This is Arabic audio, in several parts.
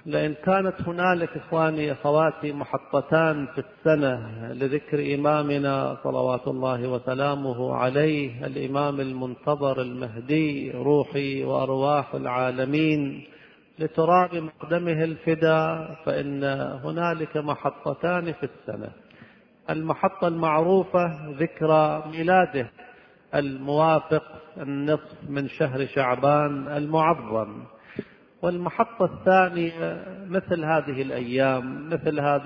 لأن كانت هنالك إخواني أخواتي محطتان في السنة لذكر إمامنا صلوات الله وسلامه عليه، الإمام المنتظر المهدي روحي وأرواح العالمين لتراب مقدمه الفداء، فإن هنالك محطتان في السنة. المحطة المعروفة ذكرى ميلاده الموافق النصف من شهر شعبان المعظم، والمحطة الثانية مثل هذه الأيام، مثل هذا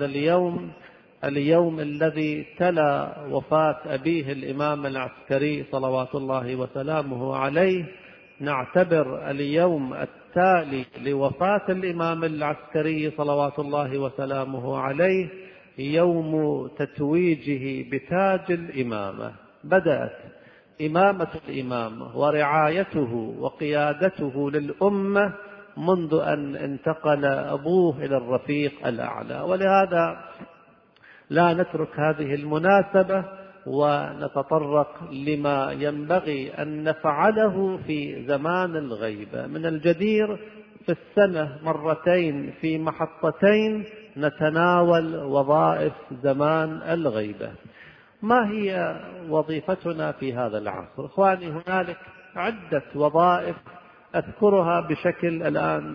اليوم الذي تلا وفاة أبيه الإمام العسكري صلوات الله وسلامه عليه، نعتبر اليوم التالي لوفاة الإمام العسكري صلوات الله وسلامه عليه يوم تتويجه بتاج الإمامة. بدأت إمامة الإمام ورعايته وقيادته للأمة منذ أن انتقل أبوه إلى الرفيق الأعلى، ولهذا لا نترك هذه المناسبة ونتطرق لما ينبغي أن نفعله في زمان الغيبة. من الجدير في السنة مرتين في محطتين نتناول وظائف زمان الغيبة. ما هي وظيفتنا في هذا العصر؟ إخواني، هنالك عدة وظائف أذكرها بشكل الآن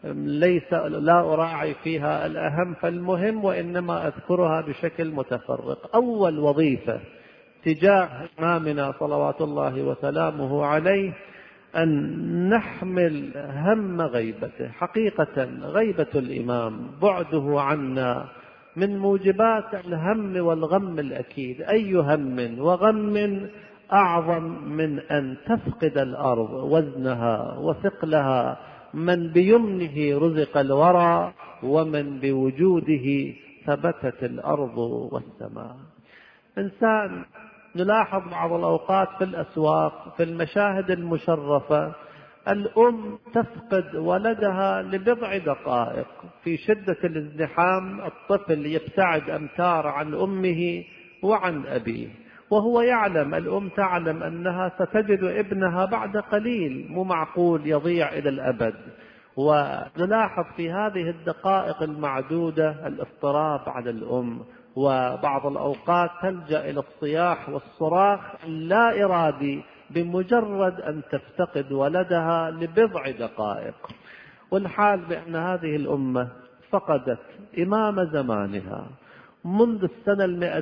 لا أراعي فيها الأهم فالمهم، وإنما أذكرها بشكل متفرق. أول وظيفة تجاه إمامنا صلوات الله وسلامه عليه أن نحمل هم غيبته. حقيقة غيبة الإمام بعده عنا من موجبات الهم والغم الأكيد. أي هم وغم أعظم من أن تفقد الأرض وزنها وثقلها من بيمنه رزق الورى ومن بوجوده ثبتت الأرض والسماء. إنسان نلاحظ بعض الأوقات في الأسواق في المشاهد المشرفة الأم تفقد ولدها لبضع دقائق في شدة الازدحام، الطفل يبتعد أمتار عن أمه وعن أبيه، وهو يعلم، الأم تعلم أنها ستجد ابنها بعد قليل، مو معقول يضيع إلى الأبد. ونلاحظ في هذه الدقائق المعدودة الاضطراب على الأم، وبعض الأوقات تلجأ إلى الصياح والصراخ اللا إرادي بمجرد أن تفتقد ولدها لبضع دقائق. والحال بأن هذه الأمة فقدت إمام زمانها منذ السنة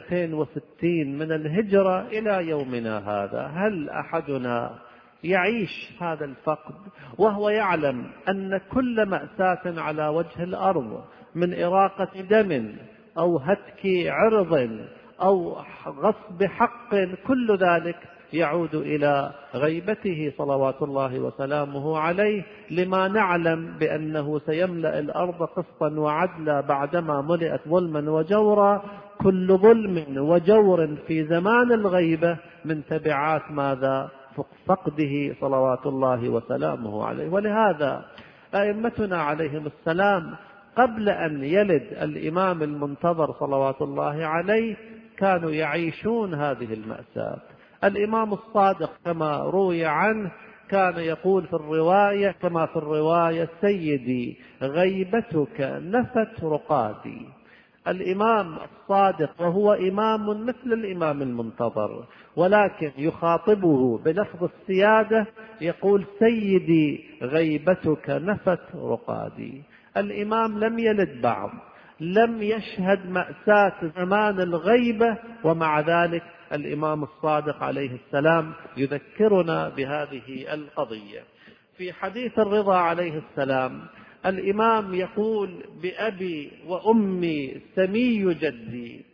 260 من الهجرة إلى يومنا هذا. هل أحدنا يعيش هذا الفقد وهو يعلم أن كل مأساة على وجه الأرض من إراقة دم أو هتك عرض أو غصب حق كل ذلك يعود إلى غيبته صلوات الله وسلامه عليه، لما نعلم بأنه سيملأ الأرض قسطا وعدلا بعدما ملئت ظلما وجورا. كل ظلم وجور في زمان الغيبة من تبعات ماذا؟ فقده صلوات الله وسلامه عليه. ولهذا أئمتنا عليهم السلام قبل أن يلد الإمام المنتظر صلوات الله عليه كانوا يعيشون هذه المأساة. الإمام الصادق كما روي عنه كان يقول في الرواية كما في الرواية: سيدي غيبتك نفت رقادي. الإمام الصادق وهو إمام مثل الإمام المنتظر، ولكن يخاطبه بلفظ السيادة يقول: سيدي غيبتك نفت رقادي. الإمام لم يلد بعد، لم يشهد مأساة زمان الغيبة، ومع ذلك الإمام الصادق عليه السلام يذكرنا بهذه القضية. في حديث الرضا عليه السلام الإمام يقول: بأبي وأمي سمي جدي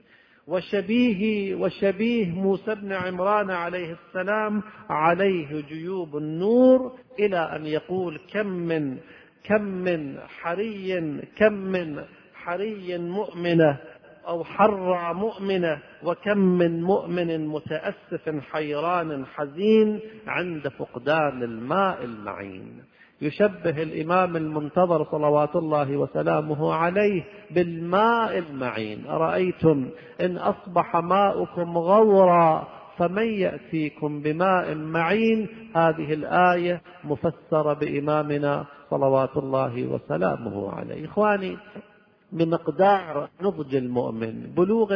وشبيه موسى بن عمران عليه السلام عليه جيوب النور، إلى أن يقول: كم من حري مؤمنة أو حرى مؤمنة، وكم من مؤمن متأسف حيران حزين عند فقدان الماء المعين. يشبه الإمام المنتظر صلوات الله وسلامه عليه بالماء المعين. أرأيتم إن أصبح ماؤكم غورا فمن يأتيكم بماء معين. هذه الآية مفسرة بإمامنا صلوات الله وسلامه عليه. إخواني، بمقدار نضج المؤمن، بلوغ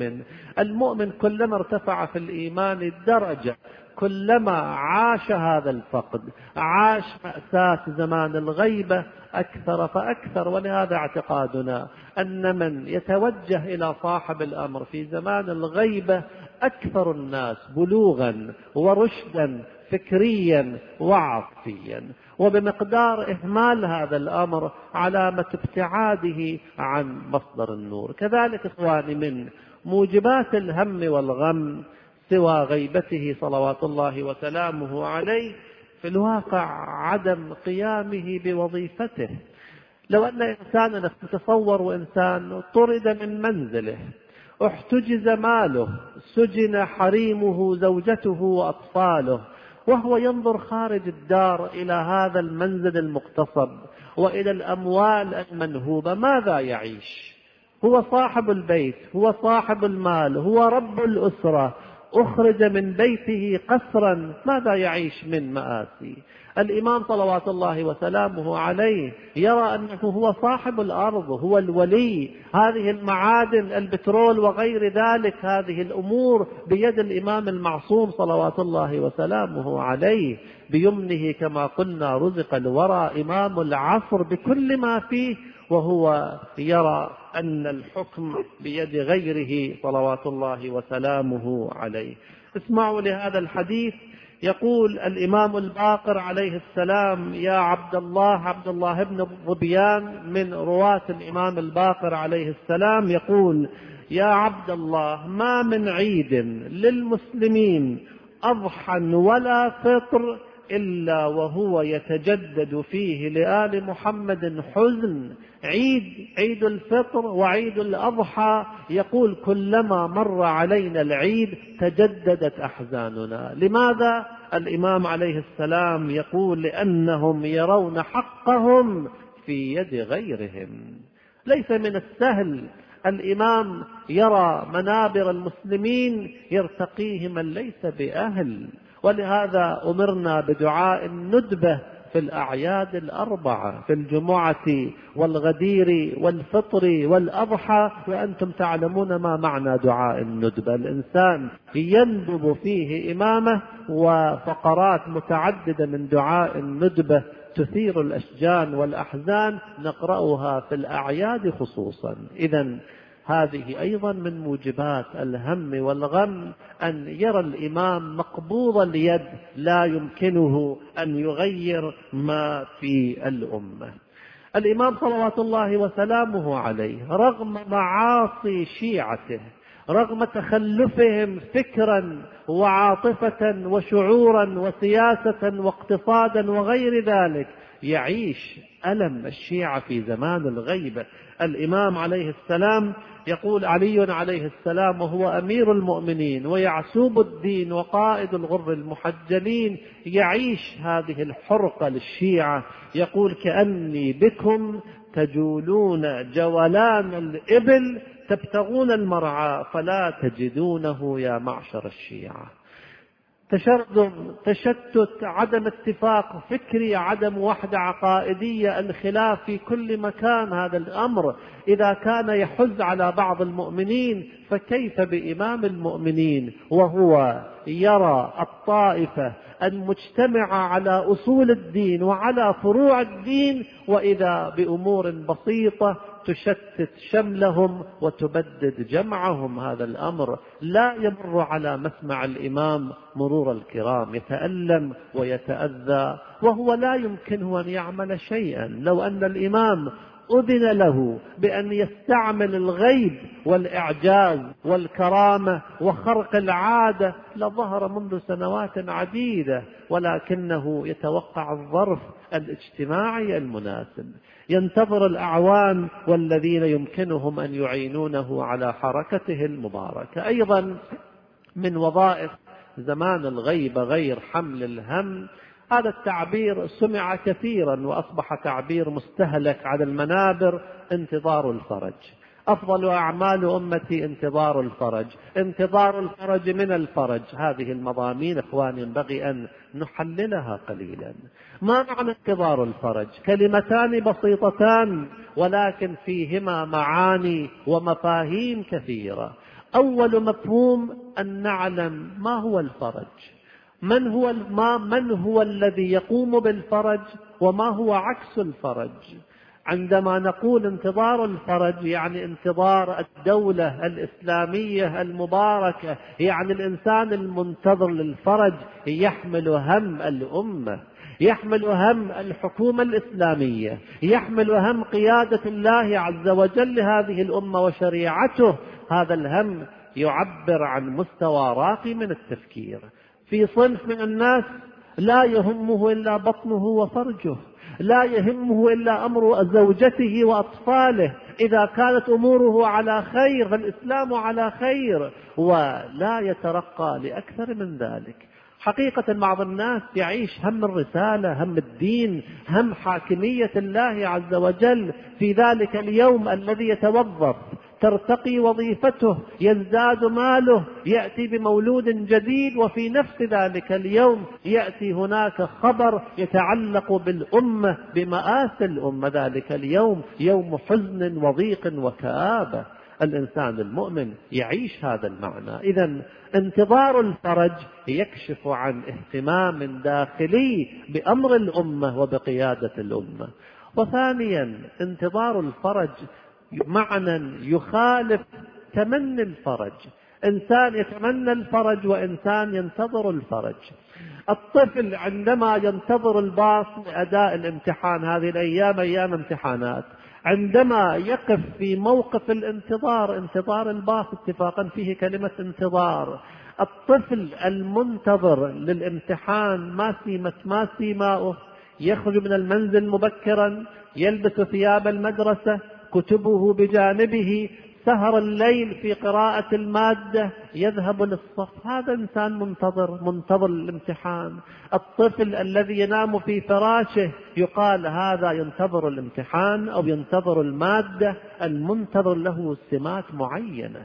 المؤمن كلما ارتفع في الإيمان الدرجة كلما عاش هذا الفقد، عاش مأساة زمان الغيبة أكثر فأكثر. ولهذا اعتقادنا أن من يتوجه إلى صاحب الأمر في زمان الغيبة أكثر الناس بلوغا ورشدا فكريا وعاطفيا، وبمقدار إهمال هذا الأمر علامة ابتعاده عن مصدر النور. كذلك إخواني، من موجبات الهم والغم سوى غيبته صلوات الله وسلامه عليه في الواقع عدم قيامه بوظيفته. لو أن إنسانا تصور إنسان طرد من منزله، احتجز ماله، سجن حريمه زوجته وأطفاله، وهو ينظر خارج الدار إلى هذا المنزل المغتصب وإلى الأموال المنهوبة، ماذا يعيش؟ هو صاحب البيت، هو صاحب المال، هو رب الأسرة، أخرج من بيته قسرا، ماذا يعيش من مآسي؟ الإمام صلوات الله وسلامه عليه يرى أنه هو صاحب الأرض، هو الولي، هذه المعادن البترول وغير ذلك، هذه الأمور بيد الإمام المعصوم صلوات الله وسلامه عليه. بيمنه كما قلنا رزق الورى إمام العصر بكل ما فيه، وهو يرى أن الحكم بيد غيره صلوات الله وسلامه عليه. اسمعوا لهذا الحديث. يقول الإمام الباقر عليه السلام: يا عبد الله بن ظبيان من رواة الإمام الباقر عليه السلام يقول: يا عبد الله، ما من عيد للمسلمين أضحى ولا فطر إلا وهو يتجدد فيه لآل محمد حزن. عيد الفطر وعيد الأضحى، يقول كلما مر علينا العيد تجددت أحزاننا. لماذا؟ الإمام عليه السلام يقول: لأنهم يرون حقهم في يد غيرهم. ليس من السهل الإمام يرى منابر المسلمين يرتقيه من ليس بأهل، ولهذا أمرنا بدعاء الندبة في الأعياد الأربعة، في الجمعة والغدير والفطر والأضحى، وأنتم تعلمون ما معنى دعاء الندبة. الإنسان يندب فيه إمامه، وفقرات متعددة من دعاء الندبة تثير الأشجان والأحزان نقرأها في الأعياد خصوصا. إذن هذه أيضا من موجبات الهم والغم، أن يرى الإمام مقبوض اليد لا يمكنه أن يغير ما في الأمة. الإمام صلوات الله وسلامه عليه رغم معاصي شيعته، رغم تخلفهم فكرا وعاطفة وشعورا وسياسة واقتصادا وغير ذلك، يعيش ألم الشيعة في زمان الغيبة. الإمام عليه السلام يقول: علي عليه السلام وهو أمير المؤمنين ويعسوب الدين وقائد الغر المحجلين يعيش هذه الحرقة للشيعة، يقول: كأني بكم تجولون جولان الإبل تبتغون المرعى فلا تجدونه يا معشر الشيعة. تشرذم، تشتت، عدم اتفاق فكري، عدم وحدة عقائدية، الخلاف في كل مكان. هذا الأمر إذا كان يحز على بعض المؤمنين فكيف بإمام المؤمنين وهو يرى الطائفة المجتمعة على أصول الدين وعلى فروع الدين، وإذا بأمور بسيطة تشتت شملهم وتبدد جمعهم. هذا الأمر لا يمر على مسمع الإمام مرور الكرام، يتألم ويتأذى وهو لا يمكنه أن يعمل شيئا. لو أن الإمام أذن له بأن يستعمل الغيب والإعجاز والكرامة وخرق العادة لظهر منذ سنوات عديدة، ولكنه يتوقع الظرف الاجتماعي المناسب، ينتظر الأعوان والذين يمكنهم أن يعينونه على حركته المباركة. أيضا من وظائف زمان الغيبة غير حمل الهم، هذا التعبير سمع كثيرا وأصبح تعبير مستهلك على المنابر، انتظار الفرج. أفضل أعمال أمتي انتظار الفرج، انتظار الفرج من الفرج. هذه المضامين إخواني ينبغي أن نحللها قليلا. ما معنى انتظار الفرج؟ كلمتان بسيطتان ولكن فيهما معاني ومفاهيم كثيرة. أول مفهوم أن نعلم ما هو الفرج، من هو الذي يقوم بالفرج، وما هو عكس الفرج. عندما نقول انتظار الفرج يعني انتظار الدولة الإسلامية المباركة، يعني الإنسان المنتظر للفرج يحمل هم الأمة، يحمل هم الحكومة الإسلامية، يحمل هم قيادة الله عز وجل لهذه الأمة وشريعته. هذا الهم يعبر عن مستوى راقي من التفكير. في صنف من الناس لا يهمه إلا بطنه وفرجه، لا يهمه إلا أمر زوجته وأطفاله. إذا كانت أموره على خير فالإسلام على خير، ولا يترقى لأكثر من ذلك. حقيقة بعض الناس يعيش هم الرسالة، هم الدين، هم حاكمية الله عز وجل. في ذلك اليوم الذي يتوظف ترتقي وظيفته، يزداد ماله، يأتي بمولود جديد، وفي نفس ذلك اليوم يأتي هناك خبر يتعلق بالأمة، بمآسي الأمة. ذلك اليوم يوم حزن وضيق وكآبة. الإنسان المؤمن يعيش هذا المعنى. إذن انتظار الفرج يكشف عن اهتمام داخلي بأمر الأمة وبقيادة الأمة. وثانيا انتظار الفرج معنى يخالف تمني الفرج. إنسان يتمنى الفرج وإنسان ينتظر الفرج. الطفل عندما ينتظر الباص لأداء الامتحان، هذه الأيام أيام امتحانات، عندما يقف في موقف الانتظار، انتظار الباص اتفاقا فيه كلمة انتظار، الطفل المنتظر للامتحان ما سيماؤه، يخرج من المنزل مبكرا، يلبس ثياب المدرسة، كتبه بجانبه، سهر الليل في قراءة المادة، يذهب للصف. هذا إنسان منتظر الامتحان. الطفل الذي ينام في فراشه يقال هذا ينتظر الامتحان أو ينتظر المادة. المنتظر له سمات معينة.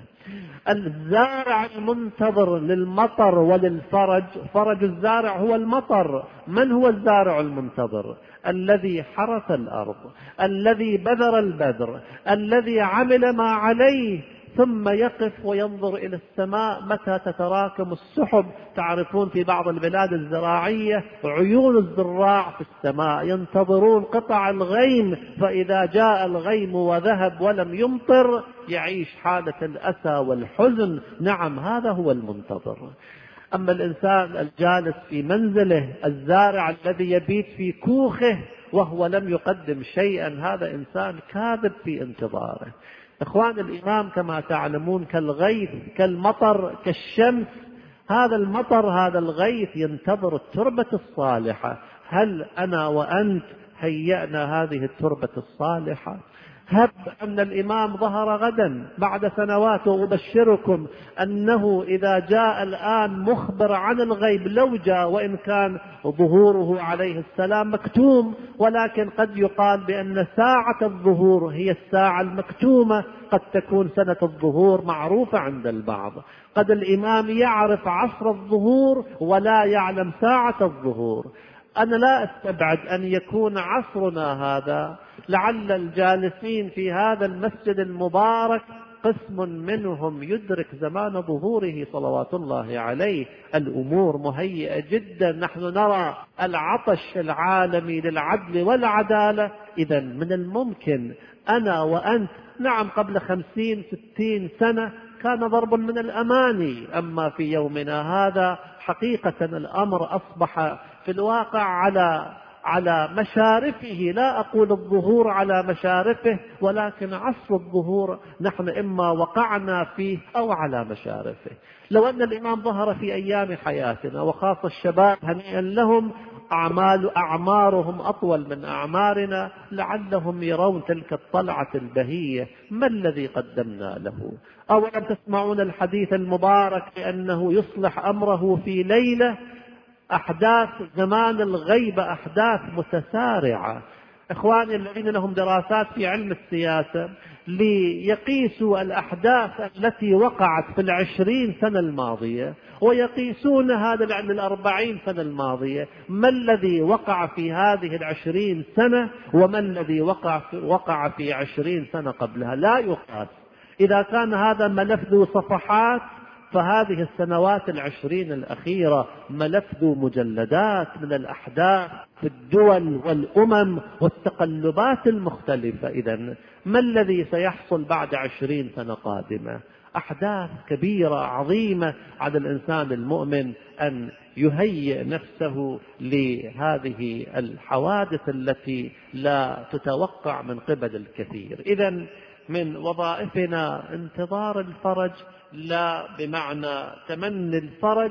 الزارع المنتظر للمطر وللفرج، فرج الزارع هو المطر. من هو الزارع المنتظر؟ الذي حرث الأرض، الذي بذر البذر، الذي عمل ما عليه، ثم يقف وينظر إلى السماء متى تتراكم السحب. تعرفون في بعض البلاد الزراعية عيون الزراع في السماء، ينتظرون قطع الغيم، فإذا جاء الغيم وذهب ولم يمطر يعيش حالة الأسى والحزن. نعم، هذا هو المنتظر. أما الإنسان الجالس في منزله، الزارع الذي يبيت في كوخه وهو لم يقدم شيئا، هذا إنسان كاذب في انتظاره. إخوان، الإمام كما تعلمون كالغيث، كالمطر، كالشمس. هذا المطر، هذا الغيث ينتظر التربة الصالحة. هل أنا وأنت هيأنا هذه التربة الصالحة؟ هب أن الإمام ظهر غدا بعد سنوات، وأبشركم أنه إذا جاء الآن مخبر عن الغيب، لو جاء وإن كان ظهوره عليه السلام مكتوم، ولكن قد يقال بأن ساعة الظهور هي الساعة المكتومة، قد تكون سنة الظهور معروفة عند البعض. قد الإمام يعرف عصر الظهور ولا يعلم ساعة الظهور. أنا لا أستبعد أن يكون عصرنا هذا، لعل الجالسين في هذا المسجد المبارك قسم منهم يدرك زمان ظهوره صلوات الله عليه. الأمور مهيئة جدا. نحن نرى العطش العالمي للعدل والعدالة. إذا من الممكن أنا وأنت، نعم قبل 50-60 سنة كان ضرب من الأماني، أما في يومنا هذا حقيقة الأمر أصبح في الواقع على مشارفه. لا أقول الظهور على مشارفه، ولكن عصر الظهور نحن إما وقعنا فيه أو على مشارفه. لو أن الإمام ظهر في أيام حياتنا، وخاصة الشباب هنيئا لهم، أعمارهم أطول من أعمارنا، لعلهم يرون تلك الطلعة البهية. ما الذي قدمنا له؟ أولم تسمعون الحديث المبارك بأنه يصلح أمره في ليلة؟ أحداث زمان الغيبة أحداث متسارعة. إخواني الذين لهم دراسات في علم السياسة ليقيسوا الأحداث التي وقعت في 20 سنة الماضية ويقيسون هذا 40 سنة الماضية، ما الذي وقع في هذه 20 سنة وما الذي وقع في 20 سنة قبلها؟ لا يقاس. إذا كان هذا ملف ذو صفحات، فهذه السنوات 20 الأخيرة ملف ذو مجلدات من الأحداث في الدول والأمم والتقلبات المختلفة. إذن ما الذي سيحصل بعد 20 سنة قادمة؟ أحداث كبيرة عظيمة على الإنسان المؤمن أن يهيئ نفسه لهذه الحوادث التي لا تتوقع من قبل الكثير. إذن من وظائفنا انتظار الفرج، لا بمعنى تمني الفرج،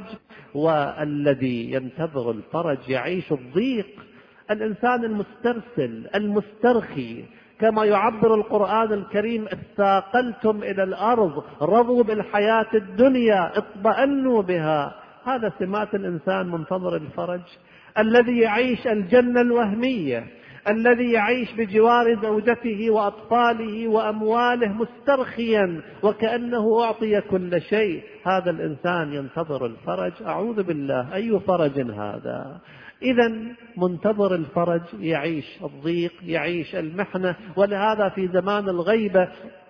والذي ينتظر الفرج يعيش الضيق. الإنسان المسترسل المسترخي، كما يعبر القرآن الكريم: اثاقلتم إلى الأرض، رضوا بالحياة الدنيا، اطمأنوا بها. هذا سمات الإنسان منتظر الفرج، الذي يعيش الجنة الوهمية، الذي يعيش بجوار زوجته وأطفاله وأمواله مسترخيا وكأنه أعطي كل شيء. هذا الإنسان ينتظر الفرج. أعوذ بالله، أي فرج هذا؟ إذن منتظر الفرج يعيش الضيق، يعيش المحنة. ولهذا في زمان الغيبة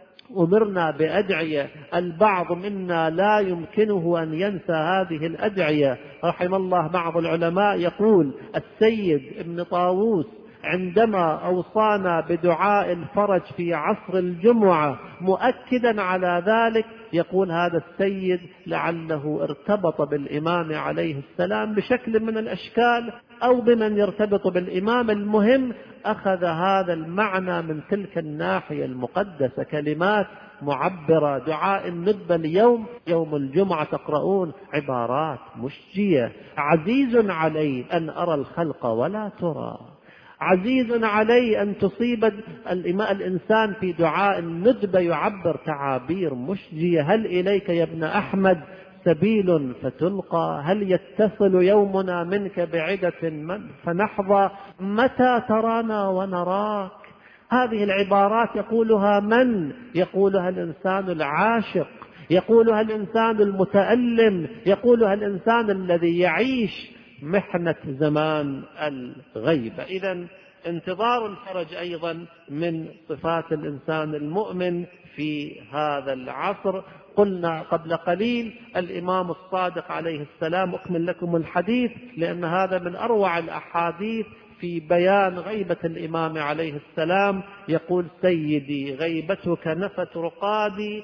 أمرنا بأدعية. البعض منا لا يمكنه أن ينسى هذه الأدعية. رحم الله بعض العلماء يقول: السيد ابن طاووس عندما أوصانا بدعاء الفرج في عصر الجمعة مؤكدا على ذلك، يقول هذا السيد لعله ارتبط بالإمام عليه السلام بشكل من الأشكال أو بمن يرتبط بالإمام، المهم أخذ هذا المعنى من تلك الناحية المقدسة. كلمات معبرة، دعاء الندبة اليوم يوم الجمعة تقرؤون عبارات مشجية: عزيز علي أن أرى الخلق ولا ترى، عزيز علي أن تصيب الإنسان في دعاء الندبة يعبر تعابير مشجية: هل إليك يا ابن أحمد سبيل فتلقى، هل يتصل يومنا منك بعدة فنحظى، متى ترانا ونراك. هذه العبارات يقولها من؟ يقولها الإنسان العاشق، يقولها الإنسان المتألم، يقولها الإنسان الذي يعيش محنة زمان الغيبة. إذن انتظار الفرج أيضا من صفات الإنسان المؤمن في هذا العصر. قلنا قبل قليل الإمام الصادق عليه السلام، أكمل لكم الحديث لأن هذا من أروع الأحاديث في بيان غيبة الإمام عليه السلام، يقول: سيدي غيبتك نفت رقادي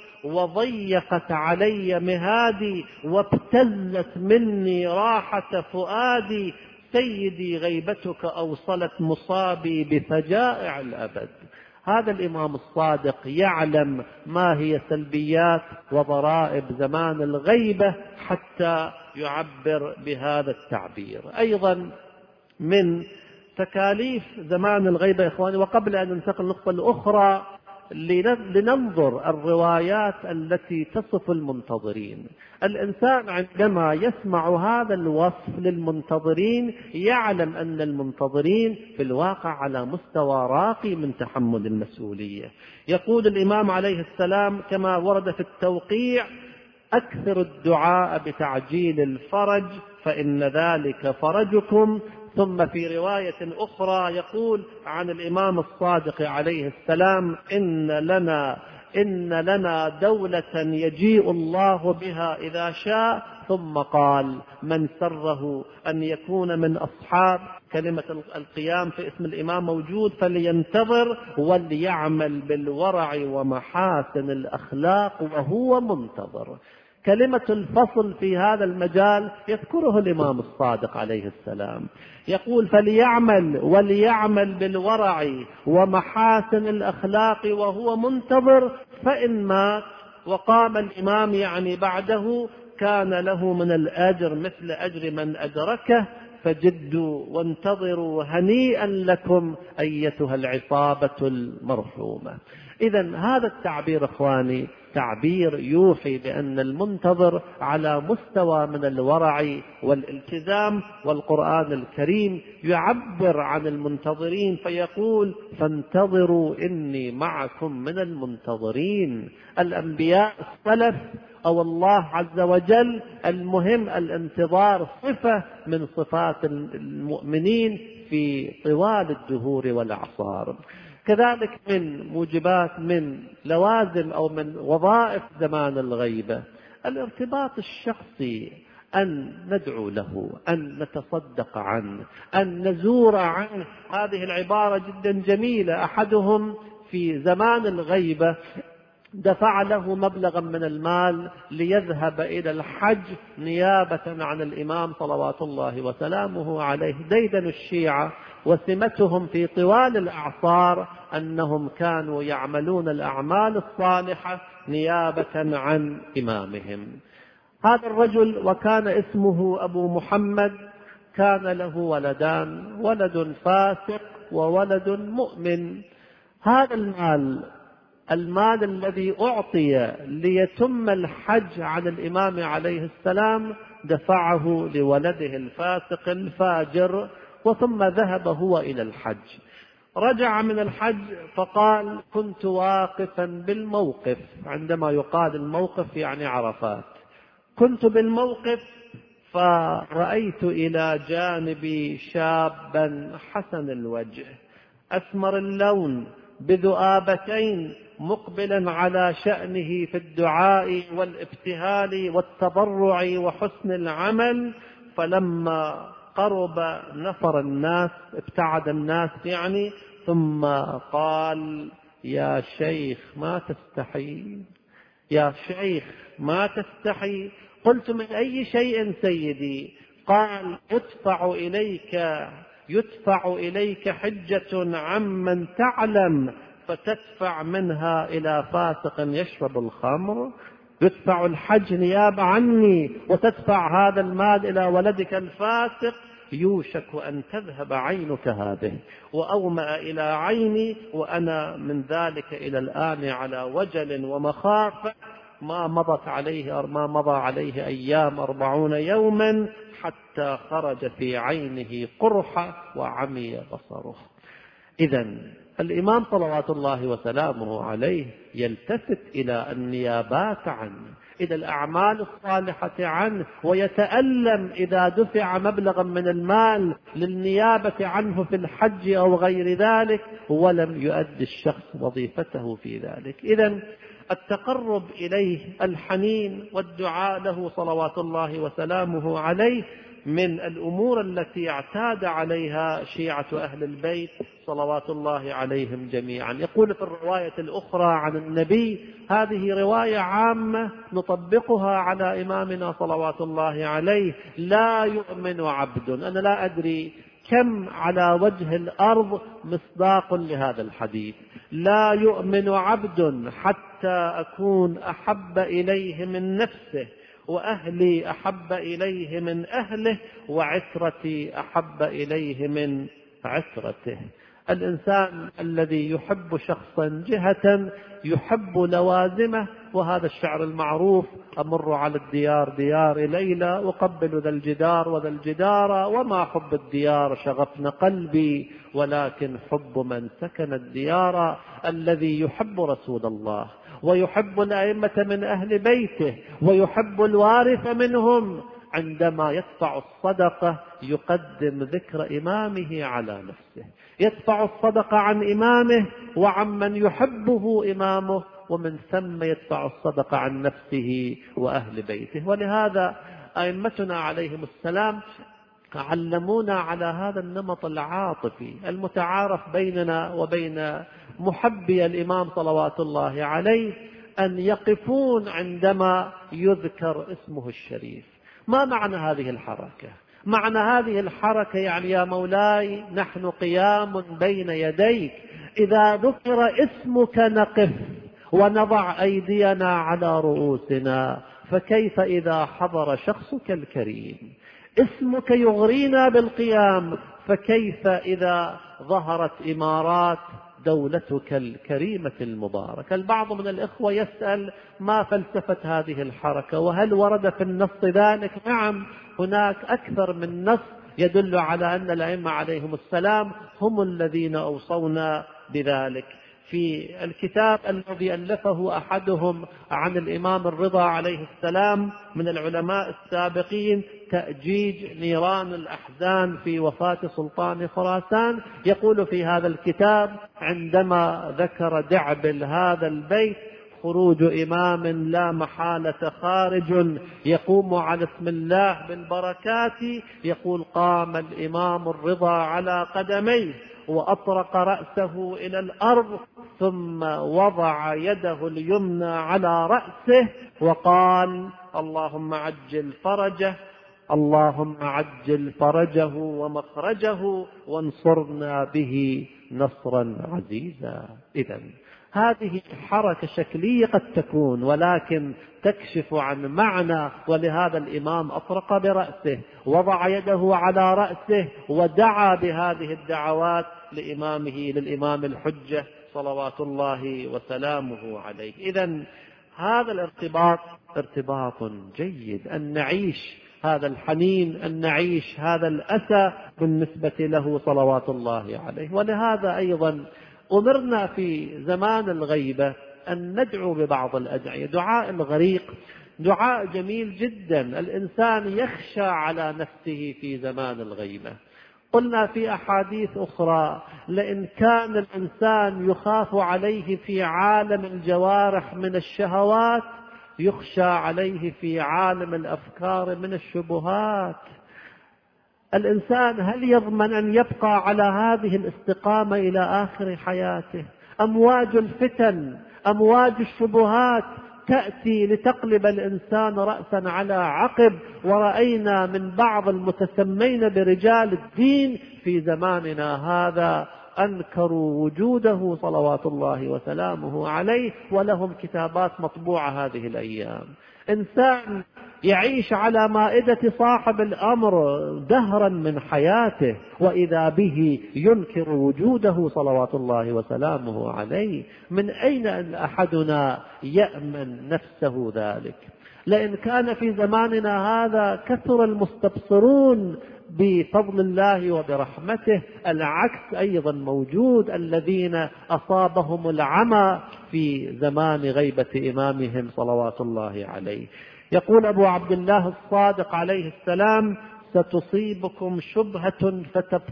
وضيقت علي مهادي وابتلت مني راحة فؤادي، سيدي غيبتك أوصلت مصابي بفجائع الأبد. هذا الإمام الصادق يعلم ما هي سلبيات وضرائب زمان الغيبة حتى يعبر بهذا التعبير. أيضا من تكاليف زمان الغيبة إخواني، وقبل أن ننتقل للنقطة الأخرى لننظر الروايات التي تصف المنتظرين. الإنسان عندما يسمع هذا الوصف للمنتظرين يعلم أن المنتظرين في الواقع على مستوى راقي من تحمل المسؤولية. يقول الإمام عليه السلام كما ورد في التوقيع: أكثر الدعاء بتعجيل الفرج فإن ذلك فرجكم. ثم في رواية أخرى يقول عن الإمام الصادق عليه السلام: إن لنا دولة يجيء الله بها إذا شاء. ثم قال: من سره أن يكون من أصحاب كلمة القيام في اسم الإمام موجود، فلينتظر وليعمل بالورع ومحاسن الأخلاق وهو منتظر. كلمة الفصل في هذا المجال يذكره الإمام الصادق عليه السلام، يقول: فليعمل وليعمل بالورع ومحاسن الأخلاق وهو منتظر، فإن مات وقام الإمام يعني بعده كان له من الأجر مثل أجر من أدركه، فجدوا وانتظروا هنيئا لكم أيتها العصابة المرحومة. إذن هذا التعبير إخواني تعبير يوحي بأن المنتظر على مستوى من الورع والالتزام. والقرآن الكريم يعبر عن المنتظرين فيقول فانتظروا إني معكم من المنتظرين. الأنبياء السلف أو الله عز وجل المهم الانتظار صفة من صفات المؤمنين في طوال الدهور والأعصار. كذلك من موجبات من لوازم أو من وظائف زمان الغيبة الارتباط الشخصي، أن ندعو له، أن نتصدق عنه، أن نزور عنه. هذه العبارة جدا جميلة. أحدهم في زمان الغيبة دفع له مبلغا من المال ليذهب إلى الحج نيابة عن الإمام صلوات الله وسلامه عليه. ديدن الشيعة وسمتهم في طوال الأعصار أنهم كانوا يعملون الأعمال الصالحة نيابة عن إمامهم. هذا الرجل وكان اسمه أبو محمد كان له ولدان، ولد فاسق وولد مؤمن. هذا المال الذي أعطي ليتم الحج عن الإمام عليه السلام دفعه لولده الفاسق الفاجر، وثم ذهب هو إلى الحج. رجع من الحج فقال كنت واقفا بالموقف. عندما يقال الموقف يعني عرفات. كنت بالموقف فرأيت إلى جانبي شابا حسن الوجه أسمر اللون بذؤابتين مقبلا على شأنه في الدعاء والابتهال والتضرع وحسن العمل. فلما قرب نفر الناس، ابتعد الناس يعني، ثم قال يا شيخ ما تستحي، يا شيخ ما تستحي. قلت من أي شيء سيدي؟ قال يدفع إليك حجة عمن تعلم فتدفع منها إلى فاسق يشرب الخمر. يدفع الحج نيابة عني وتدفع هذا المال إلى ولدك الفاسق. يوشك أن تذهب عينك هذه. وأومأ إلى عيني وأنا من ذلك إلى الآن على وجل ومخافة. ما مضى عليه أيام 40 يوما حتى خرج في عينه قرحة وعمي بصره. إذن الإمام صلوات الله وسلامه عليه يلتفت إلى النيابات عنه، إلى الأعمال الصالحة عنه، ويتألم إذا دفع مبلغا من المال للنيابة عنه في الحج أو غير ذلك ولم يؤدي الشخص وظيفته في ذلك. إذن التقرب إليه، الحنين والدعاء له صلوات الله وسلامه عليه من الأمور التي اعتاد عليها شيعة أهل البيت صلوات الله عليهم جميعا. يقول في الرواية الأخرى عن النبي، هذه رواية عامة نطبقها على إمامنا صلوات الله عليه: لا يؤمن عبد. أنا لا أدري كم على وجه الأرض مصداق لهذا الحديث: لا يؤمن عبد حتى أكون أحب إليه من نفسه، وأهلي أحب إليه من أهله، وعترتي أحب إليه من عترته. الإنسان الذي يحب شخصا جهة يحب لوازمه. وهذا الشعر المعروف: أمر على الديار ديار ليلى أقبل ذا الجدار وذا الجدار، وما حب الديار شغفن قلبي ولكن حب من سكن الديار. الذي يحب رسول الله ويحب الأئمة من أهل بيته ويحب الوارث منهم عندما يدفع الصدقة يقدم ذكر إمامه على نفسه، يدفع الصدقة عن إمامه وعمن يحبه إمامه، ومن ثم يدفع الصدقة عن نفسه وأهل بيته. ولهذا أئمتنا عليهم السلام علمونا على هذا النمط العاطفي المتعارف بيننا وبين محبي الإمام صلوات الله عليه، أن يقفون عندما يذكر اسمه الشريف. ما معنى هذه الحركة؟ معنى هذه الحركة يعني يا مولاي نحن قيام بين يديك، إذا ذكر اسمك نقف ونضع أيدينا على رؤوسنا، فكيف إذا حضر شخصك الكريم؟ اسمك يغرينا بالقيام، فكيف إذا ظهرت إمارات دولتك الكريمة المباركة. البعض من الإخوة يسأل ما فلسفة هذه الحركة وهل ورد في النص ذلك؟ نعم، هناك أكثر من نص يدل على أن الأئمة عليهم السلام هم الذين أوصونا بذلك. في الكتاب الذي ألفه أحدهم عن الإمام الرضا عليه السلام من العلماء السابقين، تأجيج نيران الأحزان في وفاة سلطان خراسان، يقول في هذا الكتاب عندما ذكر دعبل هذا البيت: خروج إمام لا محالة خارج يقوم على اسم الله بالبركات، يقول: قام الإمام الرضا على قدميه وأطرق رأسه إلى الأرض ثم وضع يده اليمنى على رأسه وقال: اللهم عجل فرجه، اللهم عجل فرجه ومخرجه وانصرنا به نصرا عزيزا. إذن هذه حركة شكلية قد تكون، ولكن تكشف عن معنى. ولهذا الإمام أطرق برأسه، وضع يده على رأسه، ودعا بهذه الدعوات للإمام الحجة صلوات الله وسلامه عليه. إذن هذا الارتباط ارتباط جيد، أن نعيش هذا الحنين، أن نعيش هذا الأسى بالنسبة له صلوات الله عليه. ولهذا أيضا أمرنا في زمان الغيبة أن ندعو ببعض الأدعية. دعاء الغريق دعاء جميل جدا، الإنسان يخشى على نفسه في زمان الغيبة. قلنا في أحاديث أخرى: لئن كان الإنسان يخاف عليه في عالم الجوارح من الشهوات، يخشى عليه في عالم الأفكار من الشبهات. الإنسان هل يضمن أن يبقى على هذه الاستقامة إلى آخر حياته؟ أمواج الفتن، أمواج الشبهات تأتي لتقلب الإنسان رأسا على عقب. ورأينا من بعض المتسمين برجال الدين في زماننا هذا أنكروا وجوده صلوات الله وسلامه عليه، ولهم كتابات مطبوعة هذه الأيام. إنسان يعيش على مائدة صاحب الأمر دهرا من حياته، وإذا به ينكر وجوده صلوات الله وسلامه عليه. من أين أن أحدنا يأمن نفسه ذلك؟ لأن كان في زماننا هذا كثر المستبصرون بفضل الله وبرحمته. العكس أيضا موجود، الذين أصابهم العمى في زمان غيبة إمامهم صلوات الله عليه. يقول أبو عبد الله الصادق عليه السلام: ستصيبكم شبهة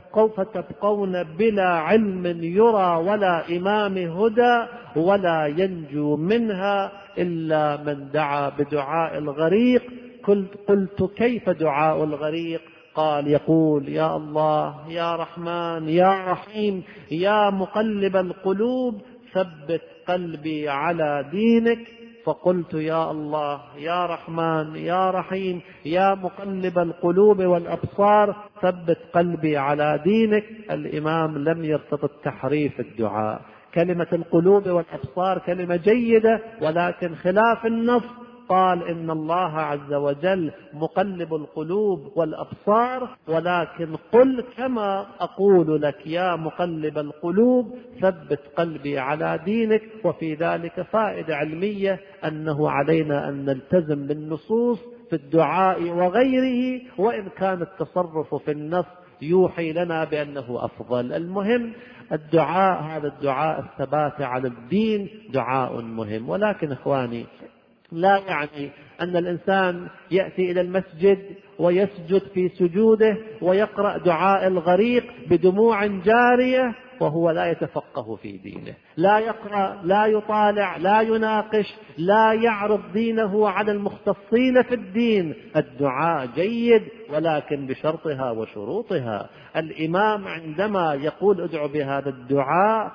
فتبقون بلا علم يرى ولا إمام هدى ولا ينجو منها إلا من دعا بدعاء الغريق. قلت: كيف دعاء الغريق؟ قال: يقول: يا الله، يا رحمن، يا رحيم، يا مقلب القلوب ثبت قلبي على دينك. فقلت: يا الله، يا رحمن، يا رحيم، يا مقلب القلوب والأبصار ثبت قلبي على دينك. الإمام لم يرتضي تحريف الدعاء. كلمة القلوب والأبصار كلمة جيدة، ولكن خلاف النص. قال: إن الله عز وجل مقلب القلوب والأبصار، ولكن قل كما أقول لك يا مقلب القلوب ثبت قلبي على دينك. وفي ذلك فائدة علمية، أنه علينا أن نلتزم بالنصوص في الدعاء وغيره، وإن كان التصرف في النص يوحي لنا بأنه أفضل. المهم الدعاء، هذا الدعاء الثبات على الدين دعاء مهم. ولكن إخواني، لا يعني أن الإنسان يأتي إلى المسجد ويسجد في سجوده ويقرأ دعاء الغريق بدموع جارية وهو لا يتفقه في دينه، لا يقرأ، لا يطالع، لا يناقش، لا يعرض دينه على المختصين في الدين. الدعاء جيد، ولكن بشرطها وشروطها. الإمام عندما يقول ادعو بهذا الدعاء،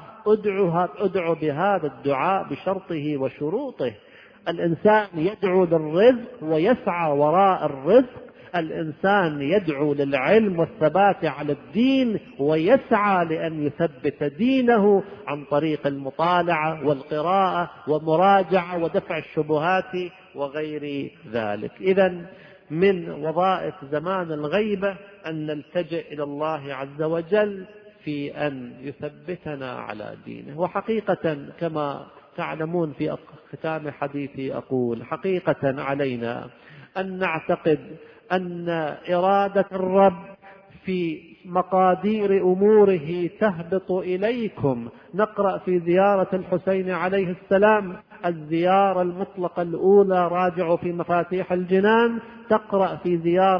ادعو بهذا الدعاء بشرطه وشروطه. الإنسان يدعو للرزق ويسعى وراء الرزق، الإنسان يدعو للعلم والثبات على الدين ويسعى لأن يثبت دينه عن طريق المطالعة والقراءة ومراجعة ودفع الشبهات وغير ذلك. إذن من وظائف زمان الغيبة أن نلتجئ إلى الله عز وجل في أن يثبتنا على دينه. وحقيقة كما تعلمون في ختام حديثي أقول حقيقة علينا أن نعتقد أن إرادة الرب في مقادير أموره تهبط إليكم. نقرأ في زيارة الحسين عليه السلام الزيارة المطلقة الأولى، راجعوا في مفاتيح الجنان، تقرأ في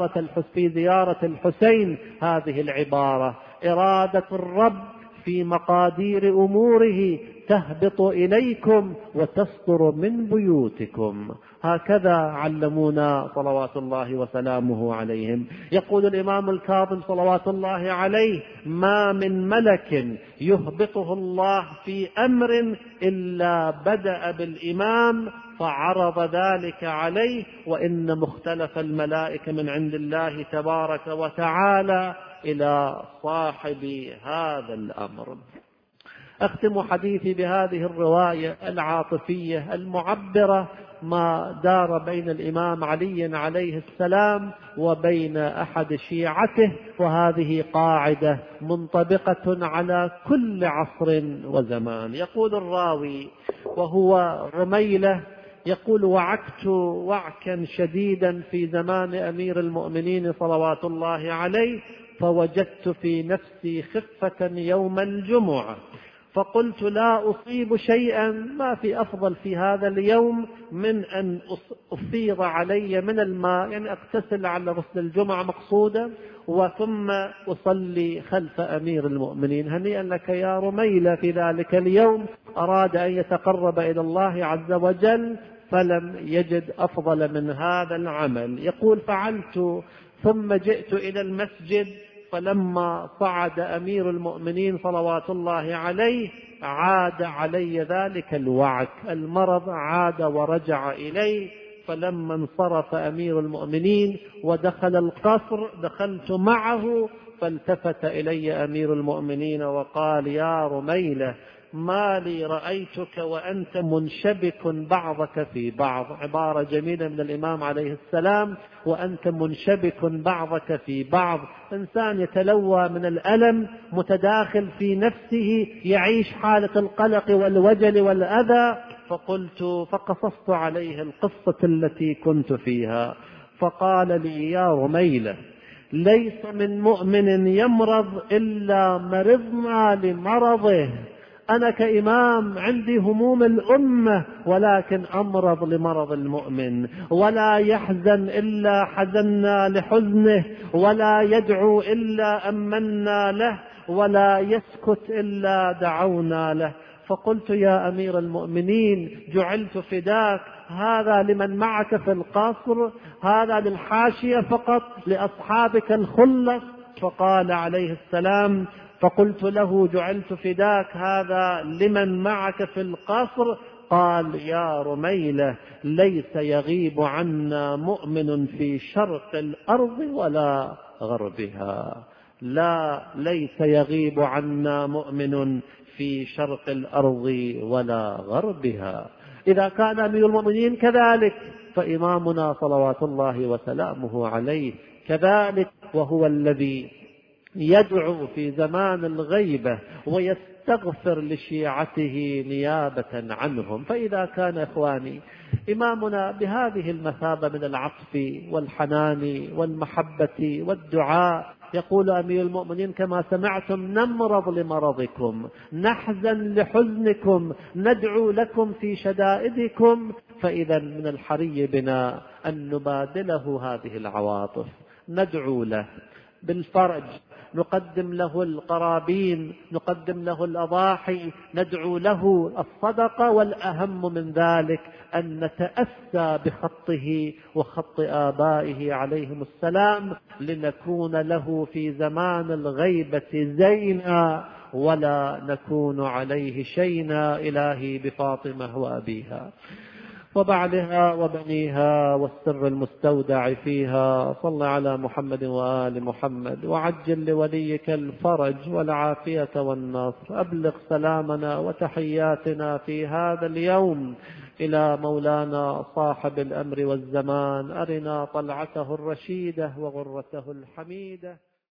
زيارة الحسين هذه العبارة: إرادة الرب في مقادير أموره تهبط إليكم وتصدر من بيوتكم. هكذا علمونا صلوات الله وسلامه عليهم. يقول الإمام الكاظم صلوات الله عليه: ما من ملك يهبطه الله في أمر إلا بدأ بالإمام فعرض ذلك عليه، وإن مختلف الملائكة من عند الله تبارك وتعالى إلى صاحب هذا الأمر. أختم حديثي بهذه الرواية العاطفية المعبرة ما دار بين الإمام علي عليه السلام وبين أحد شيعته، وهذه قاعدة منطبقة على كل عصر وزمان. يقول الراوي وهو رميلة يقول: وعكت وعكا شديدا في زمان أمير المؤمنين صلوات الله عليه، فوجدت في نفسي خفة يوم الجمعة، فقلت لا أصيب شيئا، ما في أفضل في هذا اليوم من أن أفيض علي من الماء، يعني أغتسل على غسل الجمعة مقصودة، وثم أصلي خلف أمير المؤمنين. هنيئا لك يا رميلة، في ذلك اليوم أراد أن يتقرب إلى الله عز وجل فلم يجد أفضل من هذا العمل. يقول: فعلت ثم جئت إلى المسجد، فلما صعد أمير المؤمنين صلوات الله عليه عاد علي ذلك الوعك، المرض عاد ورجع إليه. فلما انصرف أمير المؤمنين ودخل القصر دخلت معه، فالتفت إلي أمير المؤمنين وقال: يا رميلة، ما لي رأيتك وأنت منشبك بعضك في بعض. عبارة جميلة من الإمام عليه السلام: وأنت منشبك بعضك في بعض. إنسان يتلوى من الألم، متداخل في نفسه، يعيش حالة القلق والوجل والأذى. فقصصت عليه القصة التي كنت فيها، فقال لي: يا رميلة، ليس من مؤمن يمرض إلا مرضنا لمرضه. أنا كإمام عندي هموم الأمة، ولكن أمرض لمرض المؤمن، ولا يحزن إلا حزنا لحزنه، ولا يدعو إلا أمنا له، ولا يسكت إلا دعونا له. فقلت: يا أمير المؤمنين، جعلت فداك، هذا لمن معك في القصر، هذا للحاشية فقط، لأصحابك الخلص. فقال عليه السلام: فقلت له: جعلت فداك، هذا لمن معك في القصر؟ قال: يا رميلة، ليس يغيب عنا مؤمن في شرق الأرض ولا غربها. لا، ليس يغيب عنا مؤمن في شرق الأرض ولا غربها. إذا كان أمير المؤمنين كذلك، فإمامنا صلوات الله وسلامه عليه كذلك، وهو الذي يدعو في زمان الغيبة ويستغفر لشيعته نيابة عنهم. فإذا كان إخواني إمامنا بهذه المثابة من العطف والحنان والمحبة والدعاء، يقول أمير المؤمنين: كما سمعتم نمرض لمرضكم، نحزن لحزنكم، ندعو لكم في شدائدكم. فإذا من الحري بنا أن نبادله هذه العواطف، ندعو له بالفرج، نقدم له القرابين، نقدم له الأضاحي، ندعو له الصدقة، والأهم من ذلك أن نتأسى بخطه وخط آبائه عليهم السلام، لنكون له في زمان الغيبة زينا ولا نكون عليه شينا. إلهي بفاطمة وأبيها وبعلها وبنيها والسر المستودع فيها، صل على محمد وآل محمد، وعجل لوليك الفرج والعافية والنصر. أبلغ سلامنا وتحياتنا في هذا اليوم إلى مولانا صاحب الأمر والزمان. أرنا طلعته الرشيدة وغرته الحميدة.